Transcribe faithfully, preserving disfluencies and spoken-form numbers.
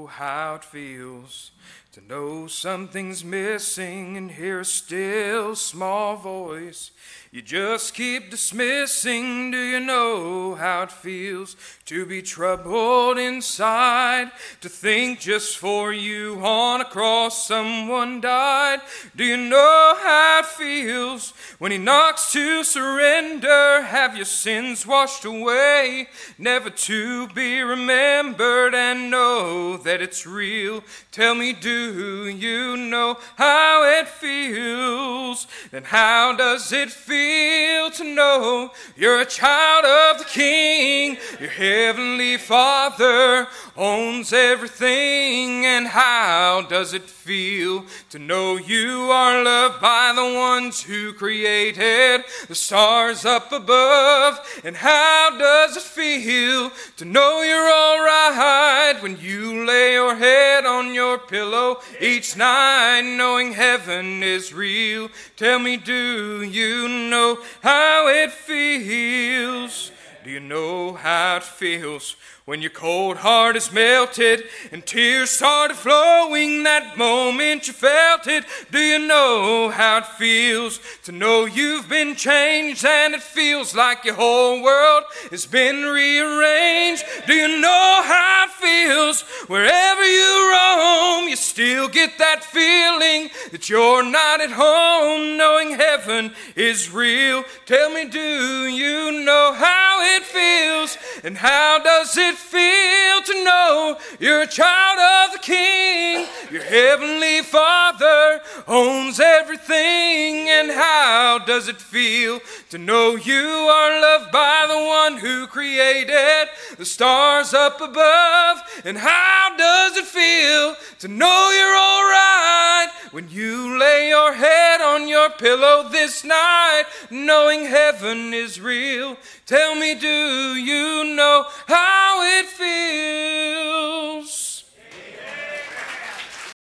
know how it feels to know something's missing and hear a still small voice you just keep dismissing? Do you know how it feels to be troubled inside, to think just for you on a cross someone died? Do you know how it feels when he knocks to surrender? Have your sins washed away, never to be remembered, and know that it's real? Tell me, do you know how it feels? Then how does it feel to know you're a child of the King? Your heavenly Father owns everything. And how does it feel to know you are loved by the ones who created the stars up above? And how does it feel to know you're all right when you lay your head on your pillow each night, knowing heaven is real? Tell me, do you know how it feels? Do you know how it feels when your cold heart is melted and tears started flowing that moment you felt it? Do you know how it feels to know you've been changed and it feels like your whole world has been rearranged? Do you know how it feels wherever you roam, you still get that feeling that you're not at home, knowing heaven is real? Tell me, do you know how it feels? And how does it feel to know you're a child of the King? Your heavenly Father owns everything. And how does it feel to know you are loved by the one who created the stars up above? And how does it feel to know you're all right when you lay your head on your pillow this night, knowing heaven is real? Tell me, do you know how it feels?